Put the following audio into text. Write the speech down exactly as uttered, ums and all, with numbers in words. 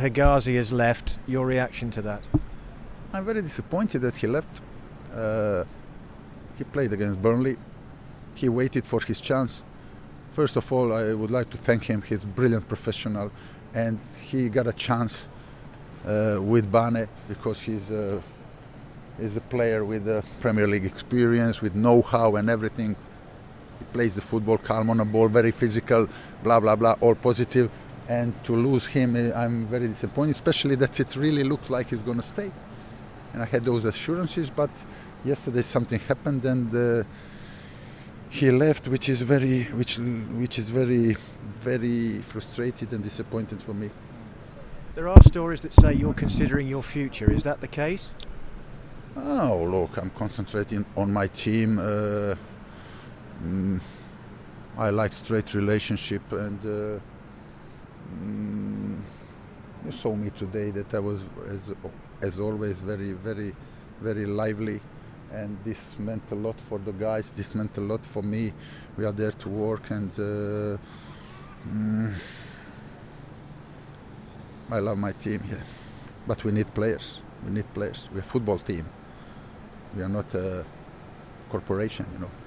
Hegazi has left. Your reaction to that? I'm very disappointed that he left. Uh, he played against Burnley. He waited for his chance. First of all, I would like to thank him. He's a brilliant professional, and he got a chance uh, with Bane because he's a, he's a player with a Premier League experience, with know-how and everything. He plays the football, calm on the ball, very physical, blah, blah, blah, all positive. And to lose him, I'm very disappointed, especially that it really looks like he's going to stay. And I had those assurances, but yesterday something happened, and uh, he left, which is very, which, which is very, very frustrated and disappointed for me. There are stories that say you're considering your future. Is that the case? Oh, look, I'm concentrating on my team. Uh, mm, I like straight relationship, and uh, mm, you saw me today that I was, as, as always, very, very, very lively. And this meant a lot for the guys. This meant a lot for me. We are there to work, and uh, mm, I love my team here. But we need players. We need players. We're a football team. We are not a corporation, you know.